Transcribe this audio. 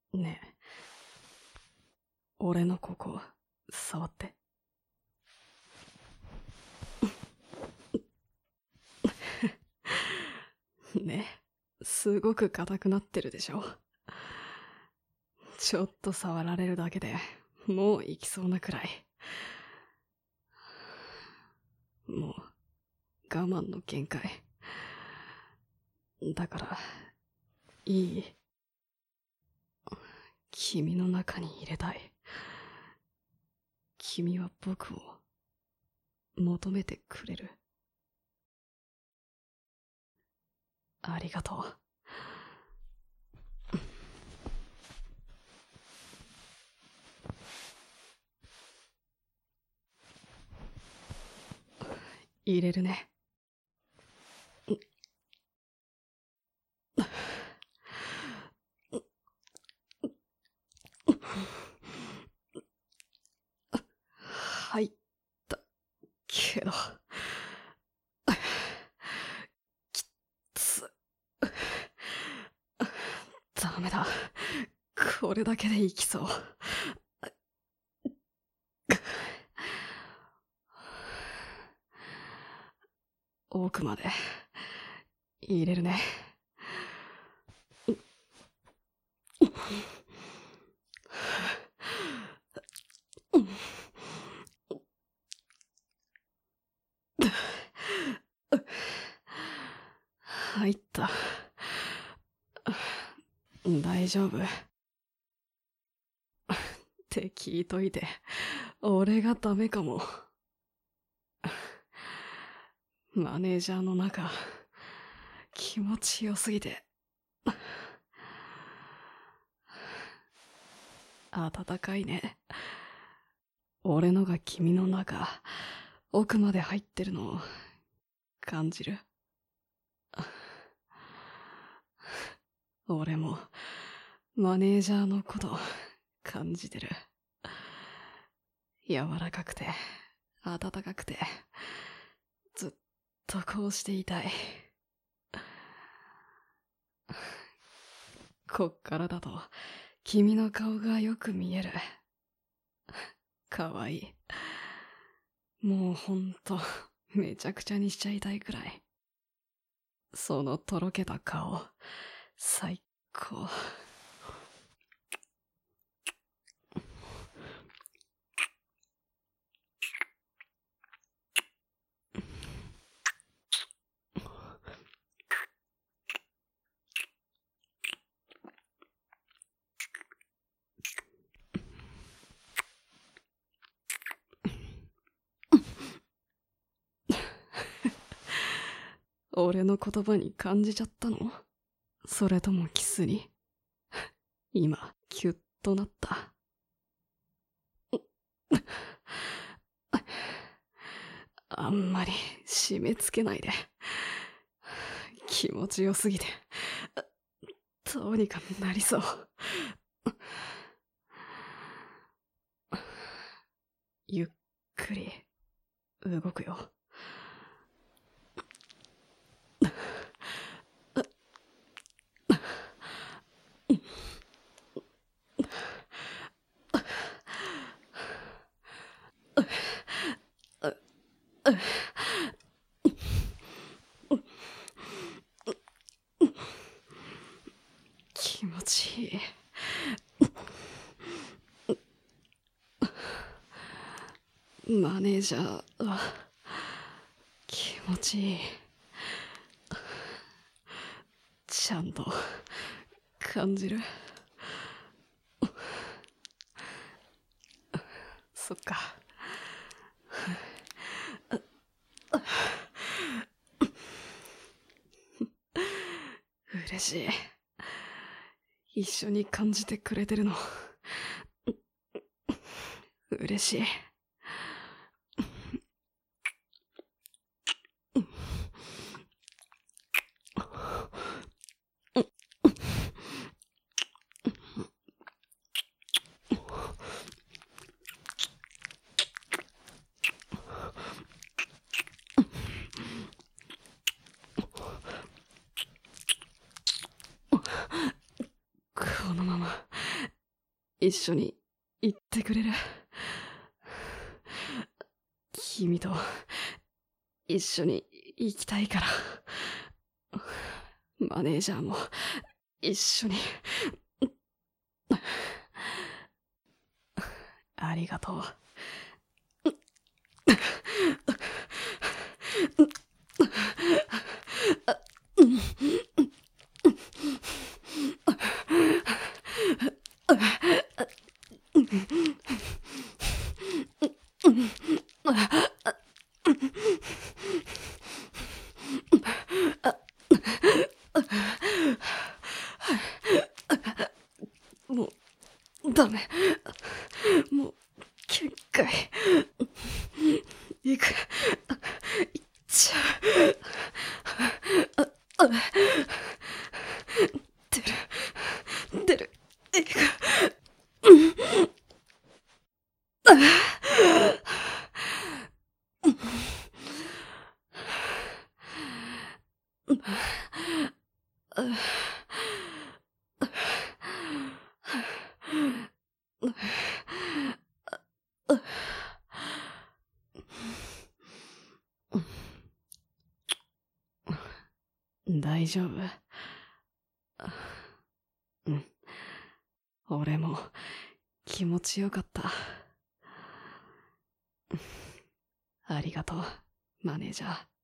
ねえ、俺のここ触って。ねえ、すごく硬くなってるでしょ。ちょっと触られるだけでもう行きそうなくらい。もう我慢の限界だから、いい？君の中に入れたい。君は僕を求めてくれる。ありがとう。入れるね。入ったけど、きつ。ダメだ。これだけでいきそう。奥まで入れるね。入った。大丈夫って聞いといて、俺がダメかも。マネージャーの中、気持ちよすぎて。暖かいね。俺のが君の中、奥まで入ってるのを感じる。俺もマネージャーのこと感じてる。柔らかくて暖かくて、ずっとこうしていたい。こっからだと君の顔がよく見える。かわいい。もうほんとめちゃくちゃにしちゃいたいくらい。そのとろけた顔、最高。俺の言葉に感じちゃったの？それともキスに？今キュッとなった。あんまり締め付けないで。気持ちよすぎてどうにかなりそう。ゆっくり動くよ。気持ちいい。マネージャーは気持ちいい。ちゃんと感じる。そっか。嬉しい。一緒に感じてくれてるの嬉しい。このまま一緒に行ってくれる？君と一緒に行きたいから。マネージャーも一緒に。ありがとう。もうダメ。もう限界。行く。行っちゃう。出る。行く。大丈夫。うん。俺も気持ちよかった。ありがとう、マネージャー。